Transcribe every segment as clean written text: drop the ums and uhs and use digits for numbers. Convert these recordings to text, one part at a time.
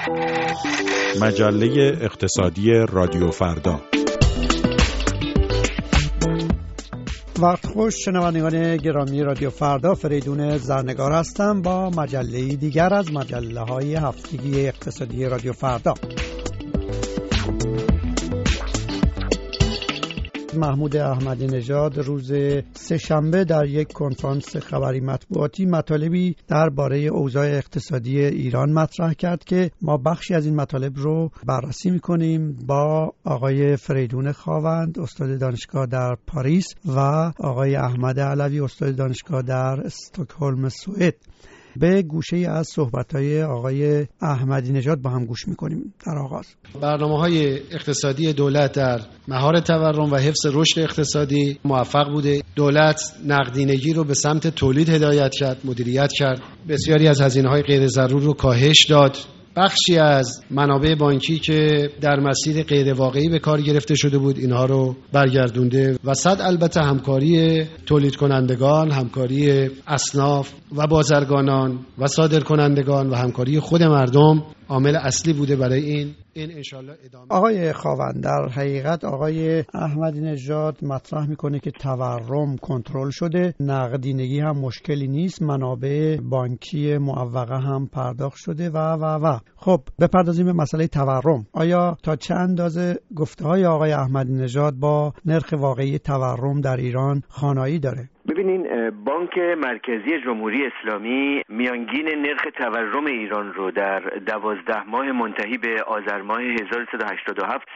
مجله اقتصادی رادیو فردا. وقت خوش شنوندگان گرامی رادیو فردا، فریدون زرنگار هستم با مجله دیگر از مجله‌های هفتگی اقتصادی رادیو فردا. محمود احمدی نژاد روز سه‌شنبه در یک کنفرانس خبری مطبوعاتی مطالبی درباره اوضاع اقتصادی ایران مطرح کرد که ما بخشی از این مطالب رو بررسی می‌کنیم با آقای فریدون خاوند، استاد دانشگاه در پاریس، و آقای احمد علوی، استاد دانشگاه در استکهلم، سوئد. به گوشه از صحبت‌های آقای احمدی نژاد با هم گوش می‌کنیم. در آغاز برنامه‌های اقتصادی دولت در مهار تورم و حفظ رشد اقتصادی موفق بوده. دولت نقدینگی رو به سمت تولید هدایت کرد، مدیریت کرد. بسیاری از هزینه‌های غیر ضرور رو کاهش داد. بخشی از منابع بانکی که در مسیر غیر واقعی به کار گرفته شده بود اینها رو برگردونده و صد البته همکاری تولید کنندگان، همکاری اصناف و بازرگانان و صادرکنندگان و همکاری خود مردم عامل اصلی بوده برای این انشالله ادامه. آقای خاوند، در حقیقت آقای احمدی نژاد مطرح میکنه که تورم کنترل شده، نقدینگی هم مشکلی نیست، منابع بانکی معوقه هم پرداخت شده و خب بپردازیم به مسئله تورم. آیا تا چه اندازه گفته‌های آقای احمدی نژاد با نرخ واقعی تورم در ایران خوانایی داره؟ ببینین، بانک مرکزی جمهوری اسلامی میانگین نرخ تورم ایران رو در 12 ماه منتهی به آذر ماه 1387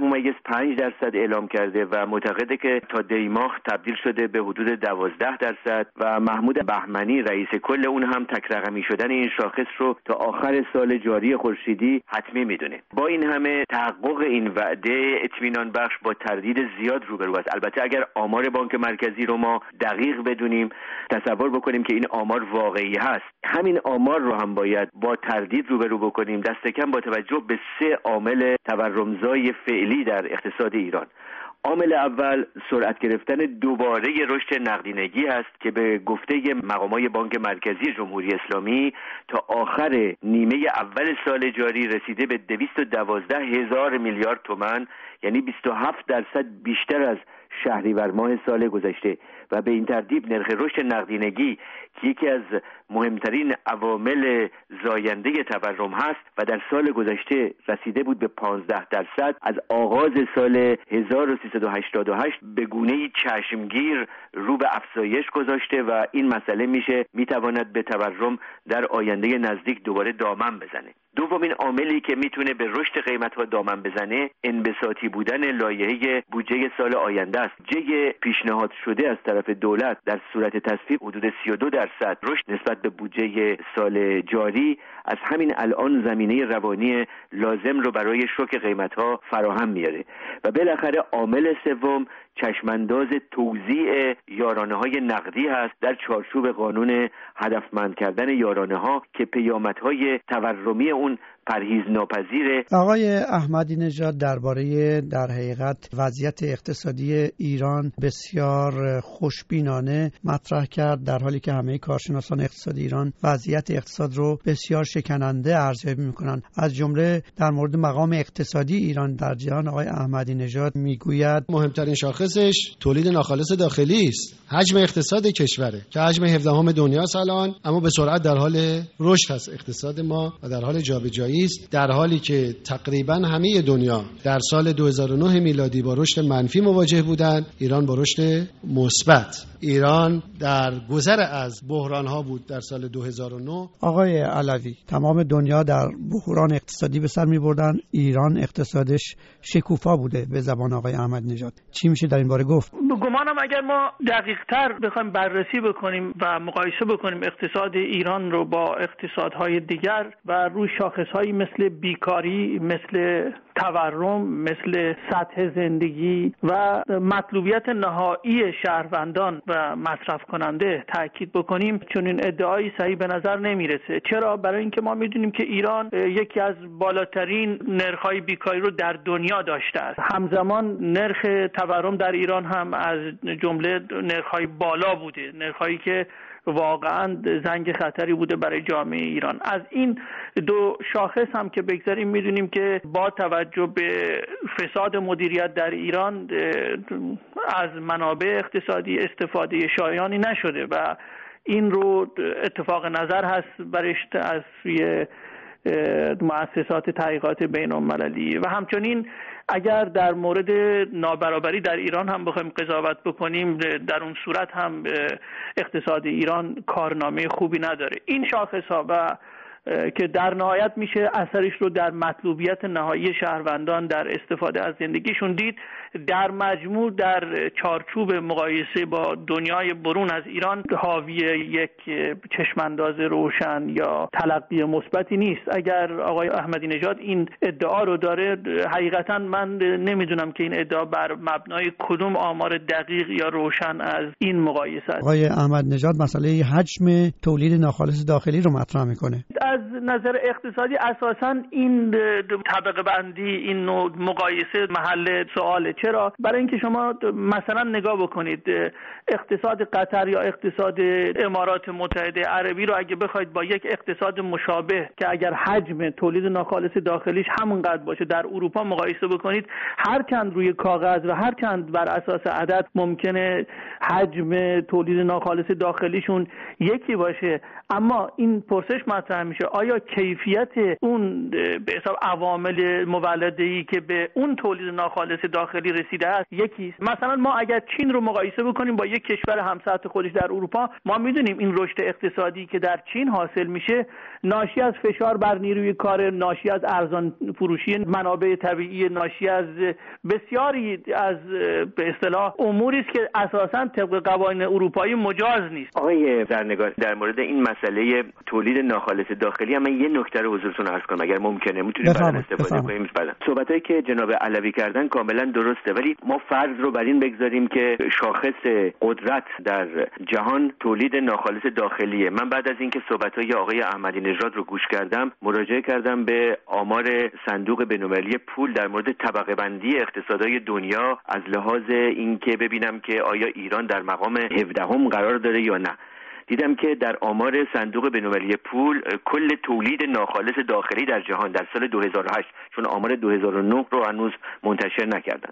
13.5% اعلام کرده و معتقده که تا دی ماه تبدیل شده به حدود 12% و محمود بهمنی رئیس کل اون هم تک رقمی شدن این شاخص رو تا آخر سال جاری خورشیدی حتمی میدونه. با این همه تحقق این وعده اطمینان بخش با تردید زیاد روبرو است. البته اگر آمار بانک مرکزی رو ما دقیق بدونیم، تصور بکنیم که این آمار واقعی هست، همین آمار رو هم باید با تردید روبرو بکنیم، دست کم با توجه به 3 عامل تورمزای فعلی در اقتصاد ایران. عامل اول سرعت گرفتن دوباره رشد نقدینگی است که به گفته مقامات بانک مرکزی جمهوری اسلامی تا آخر نیمه اول سال جاری رسیده به 212,000 میلیارد تومان، یعنی 27% بیشتر از شهریور ماه سال گذشته و به این ترتیب نرخ رشد نقدینگی که یکی از مهمترین عوامل زاینده تورم هست و در سال گذشته رسیده بود به 15%، از آغاز سال 1388 به گونه‌ای چشمگیر رو به افزایش گذاشته و این مسئله میتواند به تورم در آینده نزدیک دوباره دامن بزنه. دومین عاملی که میتونه به رشد قیمت‌ها دامن بزنه انبساطی بودن لایحه بودجه سال آینده است. بودجه پیشنهاد شده از طرف دولت در صورت تصویب حدود 32% رشد نسبت به بودجه سال جاری از همین الان زمینه روانی لازم رو برای شوک قیمت‌ها فراهم میاره. و بالاخره عامل سوم چشمانداز توزیع یارانه‌های نقدی هست در چارچوب قانون هدفمند کردن یارانه‌ها که پیامدهای تورمی اون پرهیز ناپذیره. آقای احمدی نژاد درباره در حقیقت وضعیت اقتصادی ایران بسیار خوشبینانه مطرح کرد، در حالی که همه کارشناسان اقتصادی ایران وضعیت اقتصاد رو بسیار شکننده ارزیابی می‌کنند. از جمله در مورد مقام اقتصادی ایران در جهان آقای احمدی نژاد میگوید مهمترین شاخصش تولید ناخالص داخلی است، حجم اقتصاد کشوره که حجم 17 دنیاست الان، اما به سرعت در حال رشد است اقتصاد ما و در حال جابجایی است، در حالی که تقریبا همه دنیا در سال 2009 میلادی با رشد منفی مواجه بودند، ایران با رشد مثبت. ایران در گذر از بحران‌ها بود در سال 2009. آقای علوی، تمام دنیا در بحران اقتصادی به سر می‌بردن، ایران اقتصادش شکوفا بوده به زبان آقای احمدی نژاد. چی میشه در این باره گفت؟ گمانم اگر ما دقیق‌تر بخوایم بررسی بکنیم و مقایسه بکنیم اقتصاد ایران رو با اقتصادهای دیگر و روی شاخص‌هایی مثل بیکاری، مثل تورم، مثل سطح زندگی و مطلوبیت نهایی شهروندان و مصرف کننده تاکید بکنیم، چون این ادعایی صحیح به نظر نمیرسه. چرا؟ برای اینکه ما میدونیم که ایران یکی از بالاترین نرخ‌های بیکاری رو در دنیا داشته است. همزمان نرخ تورم در ایران هم از جمله نرخ‌های بالا بوده، نرخ‌هایی که واقعا زنگ خطری بوده برای جامعه ایران. از این دو شاخص هم که بگذاریم میدونیم که با توجه به فساد مدیریت در ایران از منابع اقتصادی استفاده شایانی نشده و این رو اتفاق نظر هست برش از سوی مؤسسات تحقیقات بین‌المللی. و همچنین اگر در مورد نابرابری در ایران هم بخوایم قضاوت بکنیم، در اون صورت هم اقتصاد ایران کارنامه خوبی نداره. این شاخص‌ها و که در نهایت میشه اثرش رو در مطلوبیت نهایی شهروندان در استفاده از زندگیشون دید، در مجموع در چارچوب مقایسه با دنیای برون از ایران حاوی یک چشمانداز روشن یا تلقی مثبتی نیست. اگر آقای احمدی نژاد این ادعا رو داره، حقیقتا من نمیدونم که این ادعا بر مبنای کدوم آمار دقیق یا روشن از این مقایسه است. آقای احمدی نژاد مسئله حجم تولید ناخالص داخلی رو مطرح میکنه. از نظر اقتصادی اساساً این طبقه بندی، این نوع مقایسه محل سواله. چرا؟ برای اینکه شما مثلا نگاه بکنید اقتصاد قطر یا اقتصاد امارات متحده عربی رو اگه بخواید با یک اقتصاد مشابه که اگر حجم تولید ناخالص داخلیش همونقدر باشه در اروپا مقایسه بکنید، هر چند روی کاغذ و هر چند بر اساس عدد ممکنه حجم تولید ناخالص داخلیشون یکی باشه، اما این پرسش مطرح میشه آیا کیفیت اون به حساب عوامل مولده‌ای که به اون تولید ناخالص داخلی رسیده است یکیست؟ مثلا ما اگر چین رو مقایسه بکنیم با یک کشور همسطح خودش در اروپا، ما میدونیم این رشد اقتصادی که در چین حاصل میشه ناشی از فشار بر نیروی کار، ناشی از ارزان فروشی منابع طبیعی، ناشی از بسیاری از به اصطلاح اموری است که اساساً طبق قوانین اروپایی مجاز نیست. آقای زرنگار، در مورد این مسئله تولید ناخالص داخلی هم من یه نکته رو حضورتون عرض کنم اگر ممکنه، میتونیم بعد استفاده کنیم. صحبتایی که جناب علوی کردن کاملا درسته، ولی ما فرض رو بر این بگذاریم که شاخص قدرت در جهان تولید ناخالص داخلیه. من بعد از اینکه صحبتای آقای احمدی نژاد رو گوش کردم، مراجعه کردم به آمار صندوق بین‌المللی پول در مورد طبقه بندی اقتصادهای دنیا از لحاظ اینکه ببینم که آیا ایران در مقام 17 قرار داره یا نه. دیدم که در آمار صندوق بین‌المللی پول کل تولید ناخالص داخلی در جهان در سال 2008، چون آمار 2009 رو هنوز منتشر نکردن،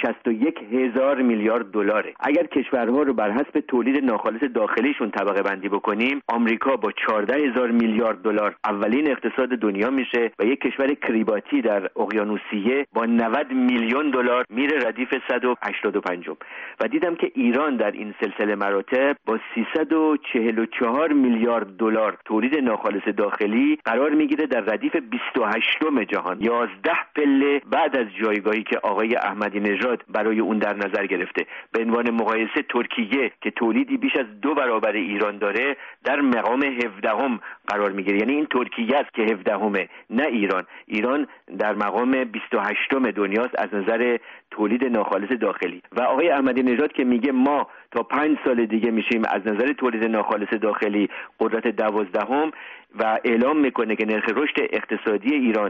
61,000 میلیارد دلاره. اگر کشورها رو بر حسب تولید ناخالص داخلیشون طبقه بندی بکنیم، آمریکا با 14,000 میلیارد دلار اولین اقتصاد دنیا میشه و یک کشور کریباتی در اقیانوسیه با 90 میلیون دلار میره ردیف 185. و دیدم که ایران در این سلسله مراتب با 344 میلیارد دلار تولید ناخالص داخلی قرار میگیره در ردیف 28م جهان، 11 پله بعد از جایگاهی که آقای احمدی نژاد برای اون در نظر گرفته. به عنوان مقایسه ترکیه که تولیدی بیش از 2 برابر ایران داره در مقام 17م قرار میگیره. یعنی این ترکیه است که 17مه، نه ایران. ایران در مقام 28م دنیاست از نظر تولید ناخالص داخلی. و آقای احمدی نژاد که میگه ما تا 5 سال دیگه میشیم از نظر تولید ناخالص داخلی قدرت 12م و اعلام میکنه که نرخ رشد اقتصادی ایران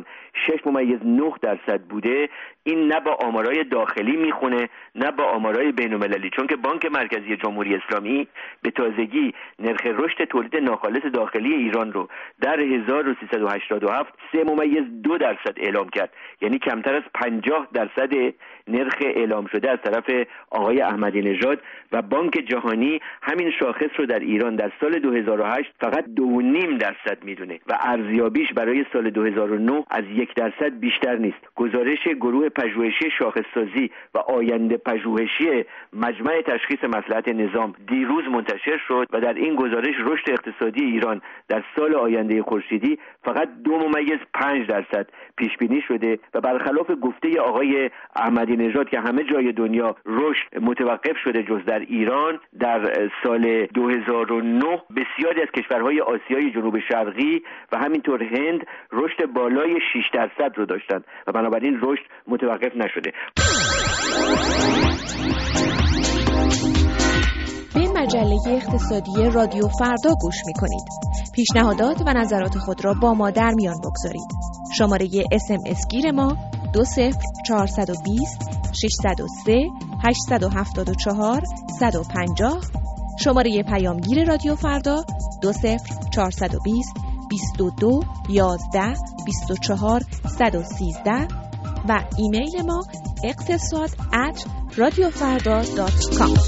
6.9% بوده، این نه با آمارای داخلی میخونه نه با آمارای بین‌المللی، چون که بانک مرکزی جمهوری اسلامی به تازگی نرخ رشد تولید ناخالص داخلی ایران رو در 1387 3.2% اعلام کرد، یعنی کمتر از 50% نرخ اعلام شده از طرف آقای احمدی نژاد. و بانک جهانی همین شاخص رو در ایران در سال 2008 فقط 2.5% میدونه و ارزیابیش برای سال 2009 از 1% بیشتر نیست. گزارش گروه پژوهشی شاخص‌سازی و آینده پژوهشی مجمع تشخیص مصلحت نظام دیروز منتشر شد و در این گزارش رشد اقتصادی ایران در سال آینده خورشیدی فقط 2.5% پیش بینی شده و برخلاف گفته آقای احمدی نژاد که همه جای دنیا رشد متوقف شده جز در ایران، در سال 2009 بسیاری از کشورهای آسیای جنوب شرقی و همینطور هند رشد بالای 6% رو داشتند و بنابراین رشد متوقف نشده. به مجله اقتصادی رادیو فردا گوش می‌کنید. پیشنهادات و نظرات خود را با ما در میان بگذارید. شماره SMS گیر ما 20420 603 874 150 شماره پیامگیر رادیو فردا 20420 22 11 24 113 و ایمیل ما اقتصاد@radiofarda.com.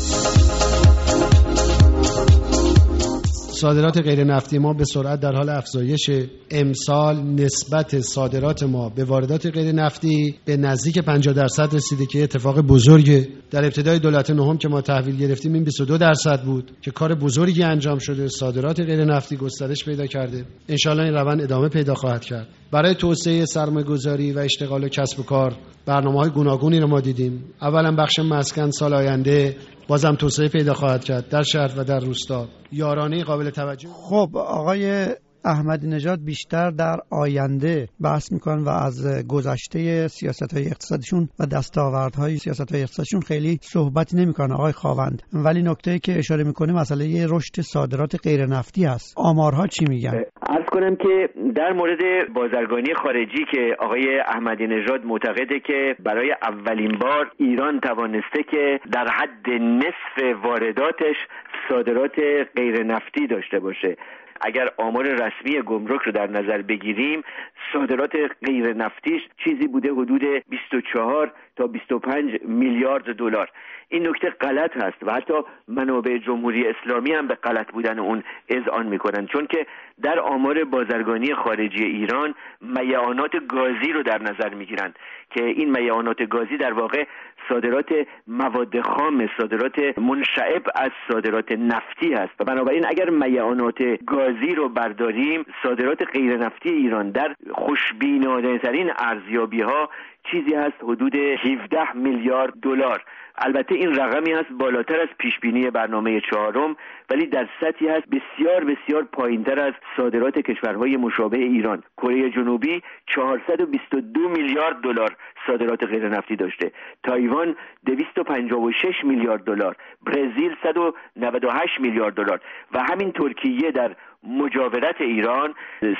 صادرات غیر نفتی ما به سرعت در حال افزایش. امسال نسبت صادرات ما به واردات غیر نفتی به نزدیک 50% رسیده که اتفاق بزرگه. در ابتدای دولت نهم که ما تحویل گرفتیم این 22% بود که کار بزرگی انجام شده. صادرات غیر نفتی گسترش پیدا کرده. انشالله این روند ادامه پیدا خواهد کرد. برای توسعه سرمایه‌گذاری و اشتغال و کسب و کار برنامه‌های گوناگونی رو ما دیدیم. اولا بخش مسکن سال آینده بازم توسعه پیدا خواهد کرد در شهر و در روستا. یارانه قابل توجه. خب آقای احمدی نژاد بیشتر در آینده بحث میکنن و از گذشته سیاست‌های اقتصادیشون و دستاوردهای سیاست‌های اقتصادیشون خیلی صحبتی نمیکنن آقای خاوند، ولی نکته‌ای که اشاره میکنه مسئله رشد صادرات غیر نفتی است. آمارها چی میگن؟ عرض کنم که در مورد بازرگانی خارجی که آقای احمدی نژاد معتقده که برای اولین بار ایران توانسته که در حد نصف وارداتش صادرات غیر نفتی داشته باشه. اگر آمار رسمی گمرک رو در نظر بگیریم صادرات غیر نفتیش چیزی بوده حدود 24 تا 25 میلیارد دلار. این نکته غلط هست و حتی منابع جمهوری اسلامی هم به غلط بودن اون اذعان میکنن، چون که در آمار بازرگانی خارجی ایران میعانات گازی رو در نظر میگیرن که این میعانات گازی در واقع صادرات مواد خام، صادرات منشعب از صادرات نفتی هست و بنابراین اگر میعانات گازی رو برداریم صادرات غیر نفتی ایران در خوشبینانه‌ترین ارزیابی‌ها چیزی هست حدود 17 میلیارد دلار. البته این رقمی هست بالاتر از پیشبینی برنامه چهارم، ولی در سطحی هست بسیار بسیار پایینتر از صادرات کشورهای مشابه ایران. کره جنوبی 422 میلیارد دلار صادرات غیر نفتی داشته، تایوان 256 میلیارد دلار، برزیل 198 میلیارد دلار و همین ترکیه در مجاورت ایران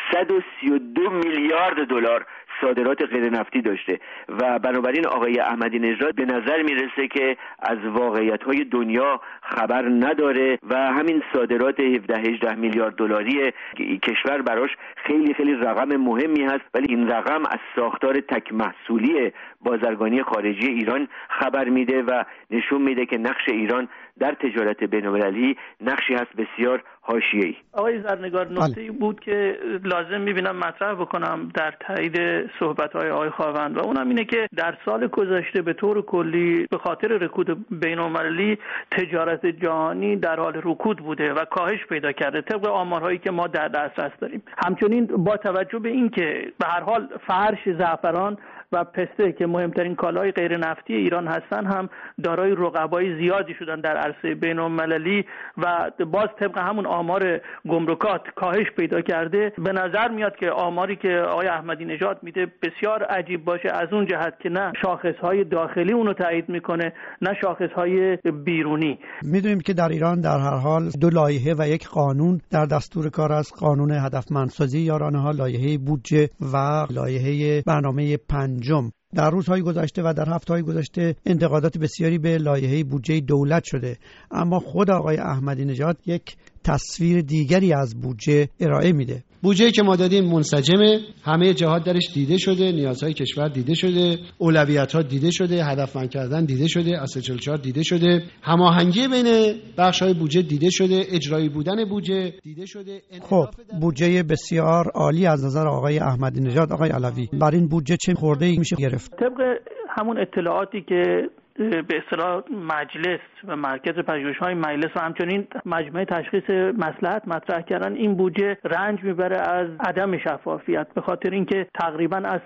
132 میلیارد دلار صادرات غیر نفتی داشته و بنابراین آقای احمدی نژاد به نظر میرسه که از واقعیت‌های دنیا خبر نداره و همین صادرات 17-18 میلیارد دلاری کشور براش خیلی خیلی رقم مهمی هست، ولی این رقم از ساختار تک محصولی بازرگانی خارجی ایران خبر میده و نشون میده که نقش ایران در تجارت بین‌المللی نقشی هست بسیار حاشیه‌ای. آقای زرنگار نکته‌ای بود که لازم می‌بینم مطرح بکنم در تایید صحبت‌های آقای خاوند و اونم اینه که در سال گذشته به طور کلی به خاطر رکود بین‌المللی تجارت جهانی در حال رکود بوده و کاهش پیدا کرده طبق آمارهایی که ما در دسترس داریم. همچنین با توجه به اینکه به هر حال فرش، زعفران و پسته که مهمترین کالای غیر نفتی ایران هستن هم دارای رقبای زیادی شدن در عرصه بین‌المللی و باز طبق همون آمار گمرکات کاهش پیدا کرده. به نظر میاد که آماری که آقای احمدی نژاد میده بسیار عجیب باشه از اون جهت که نه شاخصهای داخلی اونو تایید میکنه نه شاخصهای بیرونی. میدونیم که در ایران در هر حال 2 لایحه و 1 قانون در دستور کار است: قانون هدفمندسازی یارانه‌ها، لایحه بودجه و لایحه برنامه 5. در روزهای گذشته و در هفته‌های گذشته انتقادات بسیاری به لایحه بودجه دولت شده، اما خود آقای احمدی نژاد یک تصویر دیگری از بودجه ارائه میده. بودجه‌ای که ما دادیم منسجمه، همه جهات درش دیده شده، نیازهای کشور دیده شده، اولویت‌ها دیده شده، هدفمند کردن دیده شده، اصل 44 دیده شده، هماهنگی بین بخش‌های بودجه دیده شده، اجرایی بودن بودجه دیده شده. خب بودجه بسیار عالی از نظر آقای احمدی نژاد. آقای علوی، بر این بودجه چه خورده‌ای میشه گرفت؟ طبق همون اطلاعاتی که به اصطلاح مجلس و مرکز پژوهش‌های مجلس و همچنین مجمع تشخیص مصلحت مطرح کردن، این بودجه رنج میبره از عدم شفافیت به خاطر اینکه تقریبا از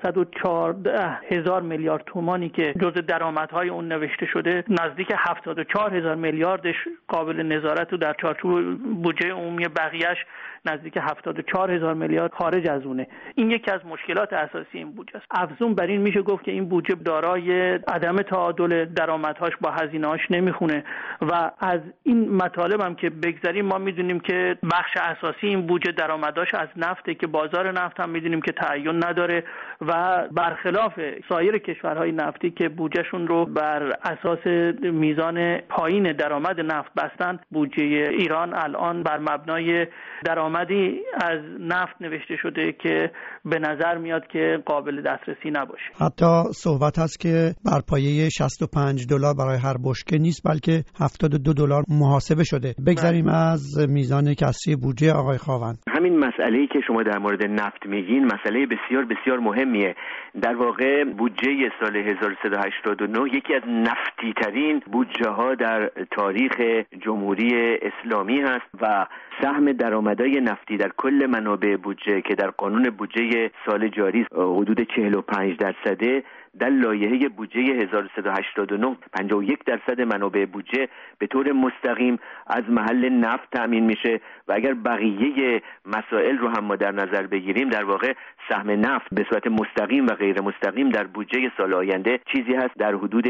114,000 میلیارد تومانی که جزء درآمدهای اون نوشته شده نزدیک 74,000 میلیاردش قابل نظارت و در چارچوب بودجه عمومی بقیه‌اش نزدیک 74,000 میلیارد خارج از اونه. این یکی از مشکلات اساسی این بودجه است. افزون بر این میشه گفت که این بودجه دارای عدم تعادل درآمدهاش با هزینه‌هاش نمیخونه. و از این مطالب هم که بگذاریم، ما میدونیم که بخش اساسی این بودجه درآمداش از نفته که بازار نفت هم میدونیم که تعین نداره و برخلاف سایر کشورهای نفتی که بودجهشون رو بر اساس میزان پایین درآمد نفت بستن، بودجه ایران الان بر مبنای درآمدی از نفت نوشته شده که به نظر میاد که قابل دسترسی نباشه. حتی صحبت هست که بر پایه $65 برای هر بشکه نیست، بلکه $72 محاسبه شده. بگذاریم از میزان کسری بودجه آقای خاوند. همین مسئله‌ای که شما در مورد نفت میگین مسئله بسیار بسیار مهمیه. در واقع بودجه سال 1389 یکی از نفتی ترین بودجه ها در تاریخ جمهوری اسلامی هست و سهم درآمدهای نفتی در کل منابع بودجه که در قانون بودجه سال جاری حدود 45%، در لایحه بودجه 1389 51% منابع بودجه به طور مستقیم از محل نفت تأمین میشه و اگر بقیه مسائل رو هم ما در نظر بگیریم، در واقع سهم نفت به صورت مستقیم و غیر مستقیم در بودجه سال آینده چیزی هست در حدود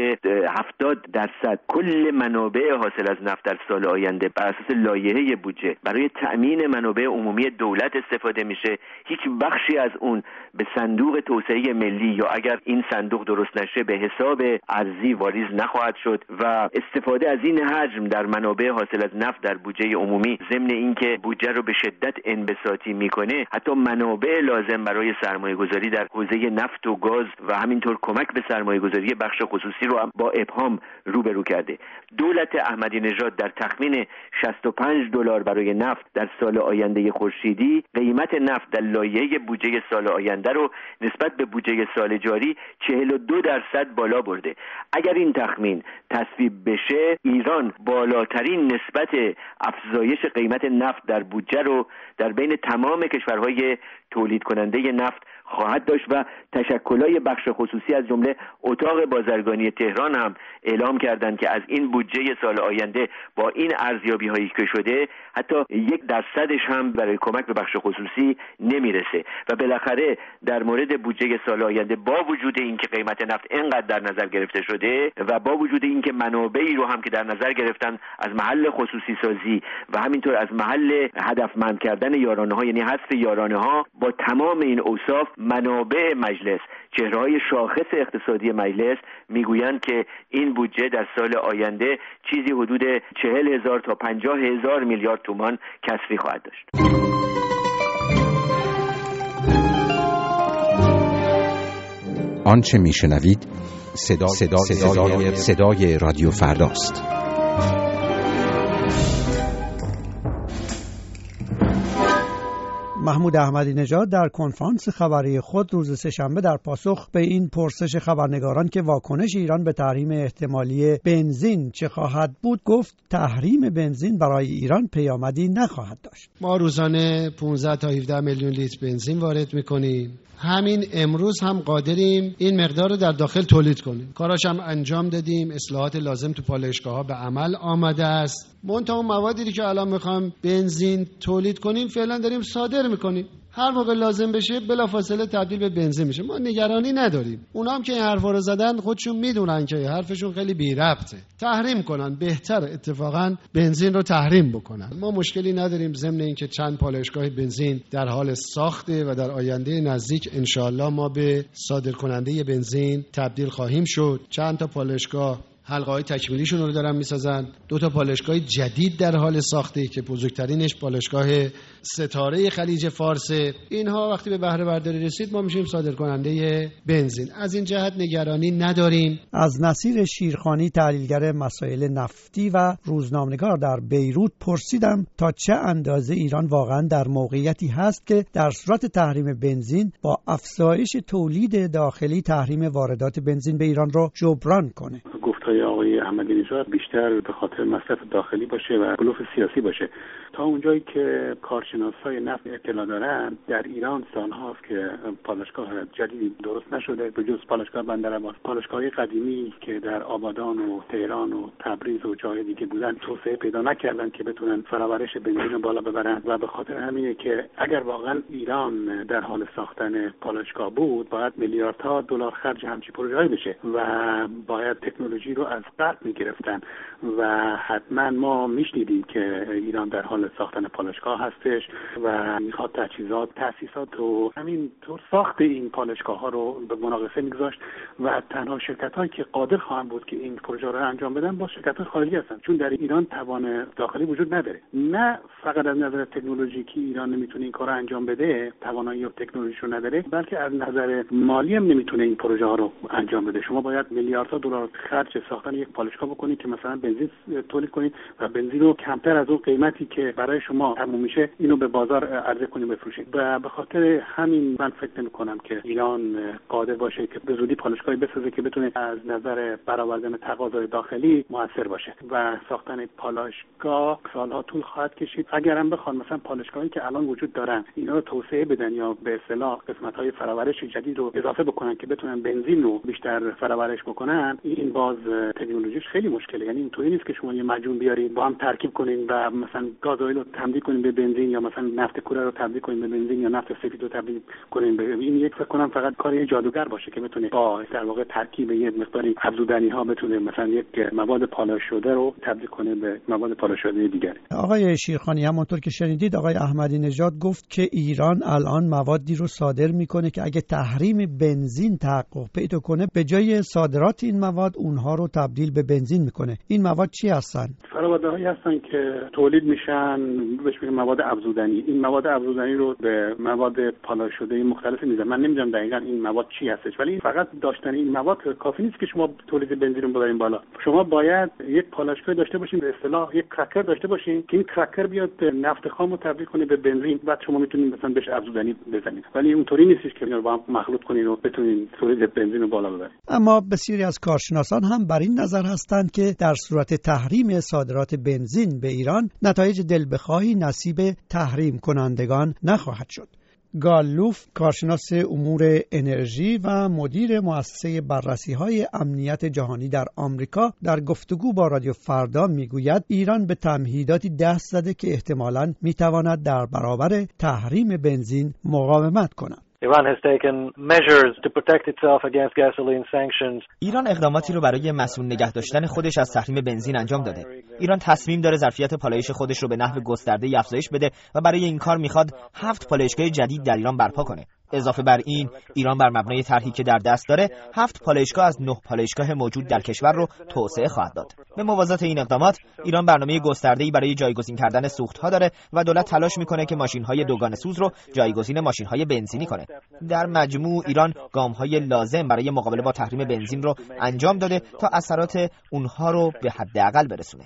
70% کل منابع حاصل از نفت در سال آینده بر اساس لایحه بودجه برای تأمین منابع عمومی دولت استفاده میشه. هیچ بخشی از اون به صندوق توسعه ملی یا اگر این صندوق درست نشه به حساب ارزی واریز نخواهد شد و استفاده از این حجم در منابع حاصل از نفت در بودجه عمومی ضمن اینکه بودجه رو به شدت انبساطی میکنه، حتی منابع لازم برای سرمایه‌گذاری در حوزه نفت و گاز و همینطور کمک به سرمایه‌گذاری بخش خصوصی رو هم با ابهام روبرو کرده. دولت احمدی نژاد در تخمین $65 برای نفت در سال آینده خورشیدی قیمت نفت در لایحه بودجه سال آینده رو نسبت به بودجه سال جاری 42% بالا برده. اگر این تخمین تصویب بشه، ایران بالاترین نسبت افزایش قیمت نفت در بودجه رو در بین تمام کشورهای تولید کننده نفت خواهد داشت و تشکل‌های بخش خصوصی از جمله اتاق بازرگانی تهران هم اعلام کردند که از این بودجه سال آینده با این ارزیابی‌هایی که شده حتی 1% هم برای کمک به بخش خصوصی نمیرسه و بالاخره در مورد بودجه سال آینده با وجود اینکه قیمت نفت اینقدر در نظر گرفته شده و با وجود اینکه منابعی رو هم که در نظر گرفتن از محل خصوصی سازی و همینطور از محل هدفمند کردن یارانه‌ها، یعنی حذف یارانه‌ها، با تمام این اوصاف منابع مجلس، چهره‌های شاخص اقتصادی مجلس میگویند که این بودجه در سال آینده چیزی حدود 40,000 تا 50,000 میلیارد تومان کسری خواهد داشت. آنچه میشنوید صدای رادیو فرداست. محمود احمدی نژاد در کنفرانس خبری خود روز سه‌شنبه در پاسخ به این پرسش خبرنگاران که واکنش ایران به تحریم احتمالی بنزین چه خواهد بود گفت تحریم بنزین برای ایران پیامدی نخواهد داشت. ما روزانه 15 تا 17 میلیون لیتر بنزین وارد میکنیم. همین امروز هم قادریم این مقدار رو در داخل تولید کنیم. کاراش هم انجام دادیم، اصلاحات لازم تو پالایشگاه‌ها به عمل آمده است. منتها موادی که الان میخوام بنزین تولید کنیم فعلا داریم صادر میکنیم. هر موقع لازم بشه بلافاصله تبدیل به بنزین میشه. ما نگرانی نداریم. اونا هم که این حرفا رو زدن خودشون میدونن که حرفشون خیلی بی ربطه. تحریم کنن، بهتره اتفاقا بنزین رو تحریم بکنن. ما مشکلی نداریم، ضمن اینکه چند پالایشگاه بنزین در حال ساخته و در آینده نزدیک انشاءالله ما به صادرکننده بنزین تبدیل خواهیم شد. چند تا پالایشگاه حلقه‌های تکمیلیشون رو دارن میسازن. 2 تا پالایشگاه جدید در حال ساخته که بزرگترینش پالایشگاه ستاره خلیج فارس. اینها وقتی به بهره برداری رسید ما میشیم صادرکننده بنزین. از این جهت نگرانی نداریم. از نصیر شیرخانی تحلیلگر مسائل نفتی و روزنامه‌نگار در بیروت پرسیدم تا چه اندازه ایران واقعا در موقعیتی هست که در صورت تحریم بنزین با افزایش تولید داخلی تحریم واردات بنزین به ایران رو جبران کنه. گفتهای آقای احمدی نژاد بیشتر به خاطر مصرف داخلی باشه و بلوف سیاسی باشه. تا اونجایی که کارشناسای نفت اطلاع دارن در ایران سالهاست که پالایشگاه جدیدی درست نشده به جز پالایشگاه بندرعباس. پالایشگاه‌های قدیمی که در آبادان و تهران و تبریز و جای دیگه بودن توسعه پیدا نکردن که بتونن فرآورش بنزین بالا ببرن و به خاطر همینه که اگر واقعا ایران در حال ساختن پالایشگاه بود باید میلیاردها دلار خرج همچین پروژه‌ای بشه و باید تکنولوژی رو از قبل میگرفتن و حتما ما میشنیدیم که ایران در حال ساختن پالایشگاه هستش و میخواد تجهیزات تاسیسات و همینطور ساخت این پالایشگاه ها رو به مناقصه میگذاشت و تنها شرکت هایی که قادر خواهند بود که این پروژه رو انجام بدن با شرکت های خارجی هستن، چون در ایران توان داخلی وجود نداره. نه فقط از نظر تکنولوژیکی ایران نمیتونه این کار رو انجام بده، توانایی و تکنولوژی رو نداره، بلکه از نظر مالی هم نمیتونه این پروژه ها رو انجام بده. شما باید میلیاردها دلار خرج ساختن یک پالایشگاه بکنید که مثلا بنزین تولید کنید و بنزین رو کمتر از اون قیمتی که برای شما تموم میشه اینو به بازار عرضه کنید بفروشید. و به خاطر همین من فکر نمی‌کنم که ایران قادر باشه که به زودی پالایشگاهی بسازه که بتونه از نظر برآوردن تقاضای داخلی موثر باشه و ساختن پالایشگاه سالها طول خواهد کشید. اگر هم بخوان مثلا پالایشگاهایی که الان وجود دارن اینا رو توسعه بدن یا به اصطلاح قسمت‌های فرآورش جدید رو اضافه بکنن که بتونن بنزین رو بیشتر فرآورش بکنن، این باز تکنولوژیش خیلی مشکله. یعنی اینطوری نیست که شما یه مجموع بیارید با هم ترکیب کنین و مثلا گازوئیل رو تبدیل کنین به بنزین یا مثلا نفت کوره رو تبدیل کنین به بنزین یا نفت سفید رو تبدیل کنین به این. یک فکر کنم فقط کار یه جادوگر باشه که بتونه با در واقع ترکیب یه مقداری افزودنی ها بتونه مثلا یک مواد پالایش شده رو تبدیل کنه به مواد پالایش شده دیگه. آقای شیرخانی، همونطور که شنیدید آقای احمدی نژاد گفت که ایران الان موادی رو صادر میکنه که اگه تحریم بنزین تحقق پیدا کنه به جای صادرات این مواد اونها رو تبدیل به بنزین میکنه. این مواد چی هستن؟ فرآورده‌هایی هستن که تولید میشن بهش میگن مواد افزودنی. این مواد افزودنی رو به مواد پالایش شده مختلف میذارن. من نمیدونم دقیقاً این مواد چی هستش، ولی فقط داشتن این مواد کافی نیست که شما تولید بنزین رو ببرین بالا. شما باید یک پالایشگاه داشته باشین، به اصطلاح یک کرکر داشته باشین که این کرکر بیاد نفت خام رو تبدیل کنه به بنزین، بعد شما میتونید مثلا بهش افزودنی بزنید. ولی اونطوری نیست که با هم مخلوط کنین و بتونین تولید بنزین رو بالا ببرید. اما بسیاری از کارشناسان هم بر این نظر هستند که در صورت تحریم صادرات بنزین به ایران نتایج دل بخواهی نصیب تحریم کنندگان نخواهد شد. گالوف، کارشناس امور انرژی و مدیر مؤسسه بررسی‌های امنیت جهانی در آمریکا، در گفتگو با رادیو فردا میگوید ایران به تمهیداتی دست زده که احتمالاً میتواند در برابر تحریم بنزین مقاومت کند. Iran has taken measures to protect itself against gasoline sanctions. ایران اقداماتی رو برای مسئول نگه داشتن خودش از تحریم بنزین انجام داده. ایران تصمیم داره ظرفیت پالایش خودش رو به نحو گسترده‌ای افزایش بده و برای این کار میخواد 7 پالایشگاه جدید در ایران برپا کنه. اضافه بر این، ایران بر مبنای طرحی که در دست داره 7 پالایشگاه از 9 پالایشگاه موجود در کشور رو توسعه خواهد داد. به موازات این اقدامات، ایران برنامه گسترده‌ای برای جایگزین کردن سوخت‌ها داره و دولت تلاش میکنه که ماشین‌های دوگانه سوز رو جایگزین ماشین‌های بنزینی کنه. در مجموع ایران گام‌های لازم برای مقابله با تحریم بنزین رو انجام داده تا اثرات اونها رو به حداقل برسونه.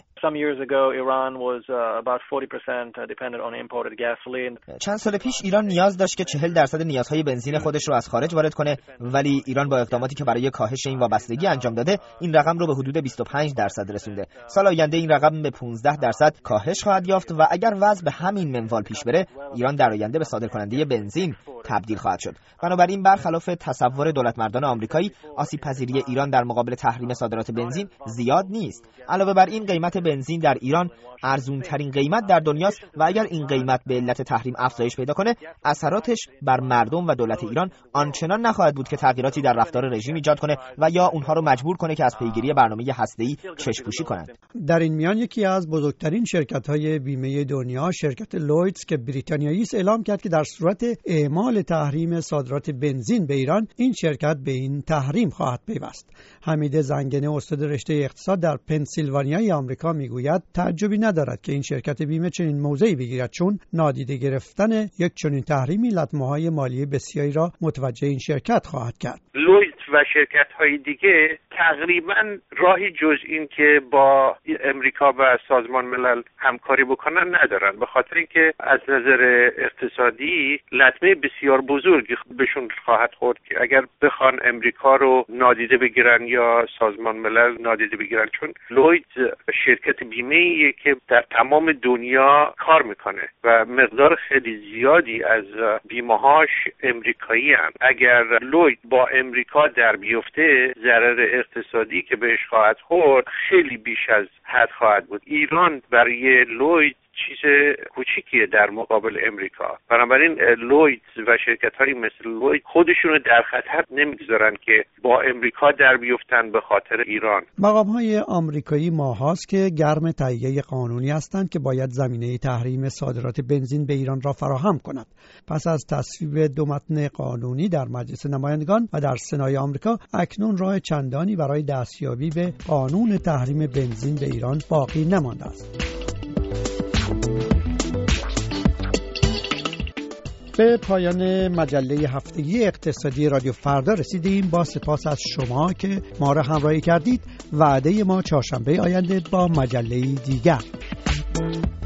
چند سال پیش ایران نیاز داشت که 40% نیازهای بنزین خودش رو از خارج وارد کنه، ولی ایران با اقداماتی که برای کاهش این وابستگی انجام داده این رقم رو به حدود 25% رسونده. سال آینده این رقم به 15% کاهش خواهد یافت و اگر وضع به همین منوال پیش بره، ایران در آینده به صادرکننده بنزین تبدیل خواهد شد. بنابراین برخلاف تصور دولتمردان آمریکایی، آسیب‌پذیری ایران در مقابل تحریم صادرات بنزین زیاد نیست. علاوه بر این، قیمت بنزین در ایران ارزان‌ترین قیمت در دنیاست و اگر این قیمت به علت تحریم افزایش پیدا کنه، اثراتش بر مردم و دولت ایران آنچنان نخواهد بود که تغییراتی در رفتار رژیم ایجاد کنه و یا اونها رو مجبور کنه که از پیگیری برنامه هسته‌ای چشم‌پوشی کنند. در این میان یکی از بزرگترین شرکت‌های بیمه دنیا، شرکت لویدز که بریتانیایی است، اعلام کرد که در صورت اعمال تحریم صادرات بنزین به ایران، این شرکت به این تحریم خواهد پیوست. حمید زنگنه، استاد رشته اقتصاد در پنسیلوانیای آمریکا، میگوید تعجبی ندارد که این شرکت بیمه چنین موضعی بگیرد، چون نادیده گرفتن یک چنین تحریمی لطمه‌های مالی بسیاری را متوجه این شرکت خواهد کرد. لویدز و شرکت‌های دیگه تقریباً راهی جز این که با امریکا و سازمان ملل همکاری بکنن ندارن، به خاطر اینکه از نظر اقتصادی لطمه بسیار بزرگی بهشون خواهد خورد که اگر بخوان امریکا رو نادیده بگیرن یا سازمان ملل نادیده بگیرن، چون لوید شرکت بیمه‌ایه که در تمام دنیا کار میکنه و مقدار خیلی زیادی از بیمه‌هاش امریکایی هستند. اگر لوید با امریکا در بیفته ضرر اقتصادی که بهش خواهد خورد خیلی بیش از حد خواهد بود. ایران برای لوید چیز کوچیکیه در مقابل امریکا، بنابراین لوید و شرکت‌هایی مثل لوید خودشونو در خطر نمیگذارن که با امریکا در بیفتن به خاطر ایران. مقام‌های آمریکایی ماهاست که گرم تهیه قانونی هستند که باید زمینه تحریم صادرات بنزین به ایران را فراهم کند. پس از تصویب دو متن قانونی در مجلس نمایندگان و در سنای آمریکا، اکنون راه چندانی برای دستیابی به قانون تحریم بنزین به ایران باقی نمانده است. به پایان مجله هفتگی اقتصادی رادیو فردا رسیدیم. با سپاس از شما که ما را همراهی کردید. وعده ما چهارشنبه آینده با مجله دیگر.